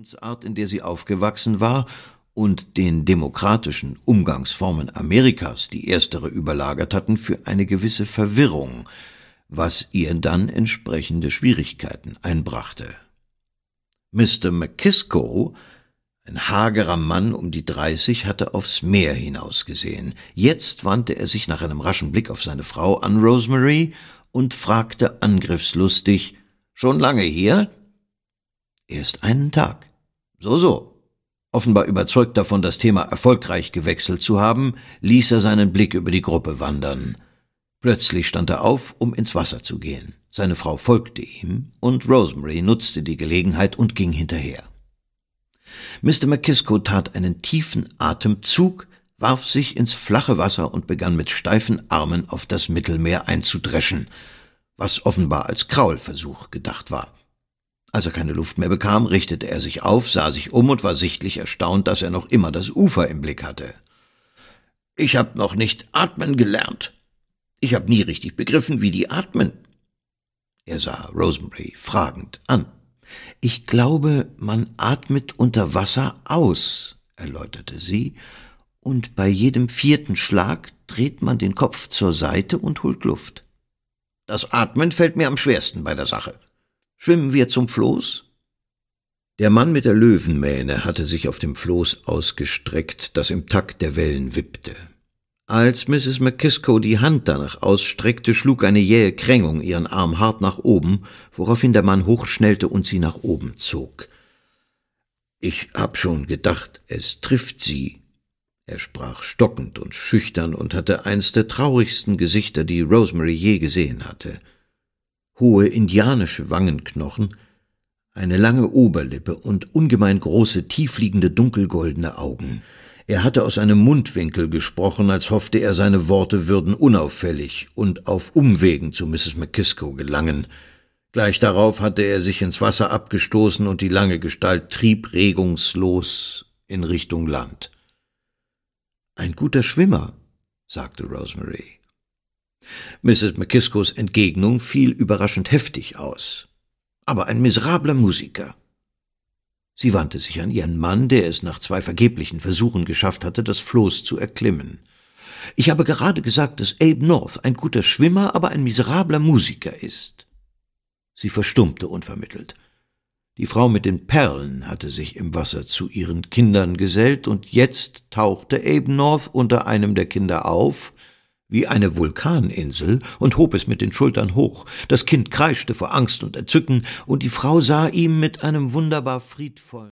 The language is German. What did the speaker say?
Lebensart, in der sie aufgewachsen war, und den demokratischen Umgangsformen Amerikas, die erstere überlagert hatten, für eine gewisse Verwirrung, was ihr dann entsprechende Schwierigkeiten einbrachte. Mr. McKiskó, ein hagerer Mann um die 30, hatte aufs Meer hinausgesehen. Jetzt wandte er sich nach einem raschen Blick auf seine Frau an Rosemary und fragte angriffslustig: »Schon lange hier?« »Erst einen Tag.« »So. Offenbar überzeugt davon, das Thema erfolgreich gewechselt zu haben, ließ er seinen Blick über die Gruppe wandern. Plötzlich stand er auf, um ins Wasser zu gehen. Seine Frau folgte ihm, und Rosemary nutzte die Gelegenheit und ging hinterher. Mr. McKiskó tat einen tiefen Atemzug, warf sich ins flache Wasser und begann mit steifen Armen auf das Mittelmeer einzudreschen, was offenbar als Kraulversuch gedacht war. Als er keine Luft mehr bekam, richtete er sich auf, sah sich um und war sichtlich erstaunt, dass er noch immer das Ufer im Blick hatte. »Ich habe noch nicht atmen gelernt. Ich habe nie richtig begriffen, wie die atmen.« Er sah Rosemary fragend an. »Ich glaube, man atmet unter Wasser aus«, erläuterte sie, »und bei jedem 4. Schlag dreht man den Kopf zur Seite und holt Luft. Das Atmen fällt mir am schwersten bei der Sache. Schwimmen wir zum Floß?« Der Mann mit der Löwenmähne hatte sich auf dem Floß ausgestreckt, das im Takt der Wellen wippte. Als Mrs. McKiskó die Hand danach ausstreckte, schlug eine jähe Krängung ihren Arm hart nach oben, woraufhin der Mann hochschnellte und sie nach oben zog. »Ich hab schon gedacht, es trifft sie.« Er sprach stockend und schüchtern und hatte eins der traurigsten Gesichter, die Rosemary je gesehen hatte. Hohe indianische Wangenknochen, eine lange Oberlippe und ungemein große, tiefliegende, dunkelgoldene Augen. Er hatte aus einem Mundwinkel gesprochen, als hoffte er, seine Worte würden unauffällig und auf Umwegen zu Mrs. McKiskó gelangen. Gleich darauf hatte er sich ins Wasser abgestoßen und die lange Gestalt trieb regungslos in Richtung Land. »Ein guter Schwimmer«, sagte Rosemary. Mrs. McKiskós Entgegnung fiel überraschend heftig aus. »Aber ein miserabler Musiker.« Sie wandte sich an ihren Mann, der es nach 2 vergeblichen Versuchen geschafft hatte, das Floß zu erklimmen. »Ich habe gerade gesagt, dass Abe North ein guter Schwimmer, aber ein miserabler Musiker ist.« Sie verstummte unvermittelt. Die Frau mit den Perlen hatte sich im Wasser zu ihren Kindern gesellt, und jetzt tauchte Abe North unter einem der Kinder auf, wie eine Vulkaninsel, und hob es mit den Schultern hoch. Das Kind kreischte vor Angst und Entzücken, und die Frau sah ihm mit einem wunderbar friedvollen